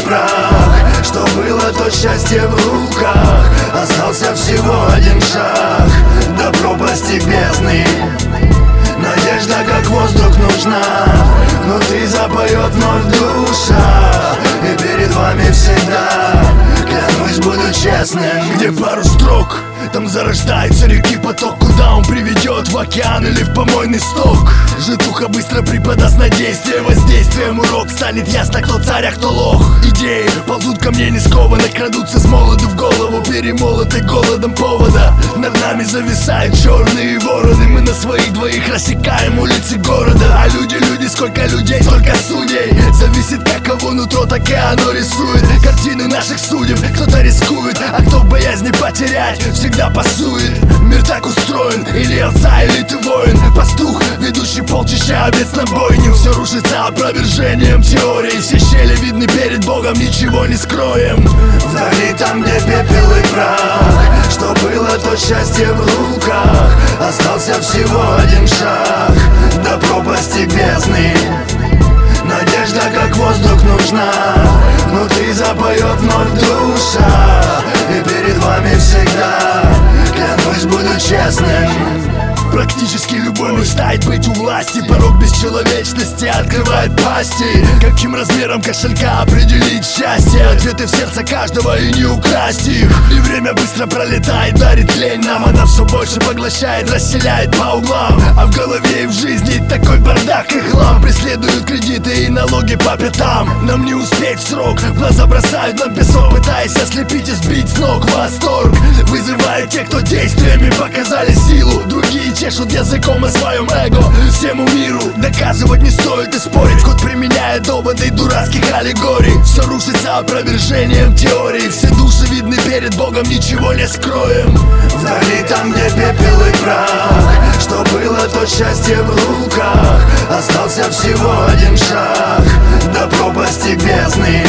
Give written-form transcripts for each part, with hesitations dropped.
прах. Что было, то счастье в руках. Остался всего один шаг до пропасти бездны. Надежда как воздух нужна, внутри запоет вновь душа. И перед вами всегда, клянусь, буду честным. Где пару строк, там зарождается реки поток. Куда он приведет, в океан или в помойный сток? Житуха быстро преподаст на действие. Воздействием урок станет ясно, кто царь, а кто лох. Идеи ползут ко мне не скованно, крадутся с молоду в голову, перемолоты голодом повода. Над нами зависают черные вороны. Мы на своих двоих рассекаем улицы города. А люди, сколько людей, столько судей. Зависит как кого нутро, так и оно рисует картины наших судеб. Кто-то рискует, а кто в боязни потерять всегда пасует. Мир так устроен, или овца, или ты воин. Пастух, ведущий полчища, овец на бойню. Все рушится опровержением теории. Все щели видны перед Богом, ничего не скроем. Вдали там, где пепел и прах. Что было, то счастье в руках. Остался всего один шаг до пропасти бездны. Надежда как воздух нужна, внутри запоет вновь душа. И перед вами всегда, клянусь, буду честным. Практически любой мечтает быть у власти. Порог бесчеловечности открывает пасти. Каким размером кошелька определить счастье? Ответы в сердце каждого и не украсть их. И время быстро пролетает, дарит лень нам. Она все больше поглощает, расселяет по углам. А в голове и в жизни такой бардак и хлам. Преследуют кредиты и налоги по пятам. Нам не успеть в срок, в глаза бросают нам песок, пытаясь ослепить и сбить с ног. Восторг вызывает те, кто действиями показали силу. Другие чешут языком о своем эго. Всему миру доказывать не стоит и спорить. Кот применяет доводы дурацких аллегорий. Все рушится опровержением теории. Все души видны перед Богом, ничего не скроем. Вдали там, где пепел и прах. Что было, то счастье в руках. Остался всего один шаг до пропасти бездны.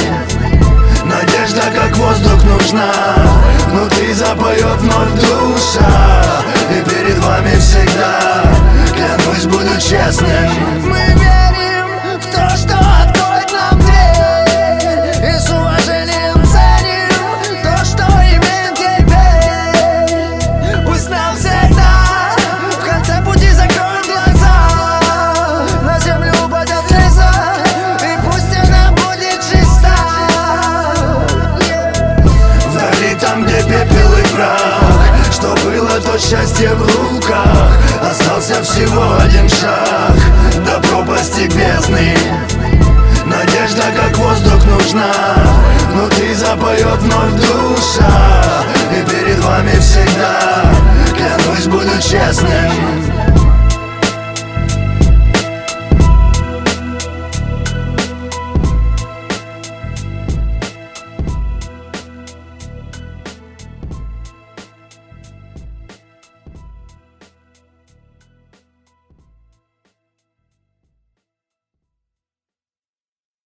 Надежда как воздух нужна, внутри запоет вновь душа. И перед вами всегда, клянусь, буду честным. Мы верим в то, что откроет нам дверь, и с уважением ценим то, что имеем теперь. Пусть нам всегда в конце пути закроют глаза, на землю упадет слеза, и пусть она будет чиста. Вдали там, где пепел и прах. Что было, то счастье в руках. Остался всего один шаг до пропасти бездны. Надежда как воздух нужна, внутри запоет вновь душа. И перед вами всегда, клянусь, буду честным.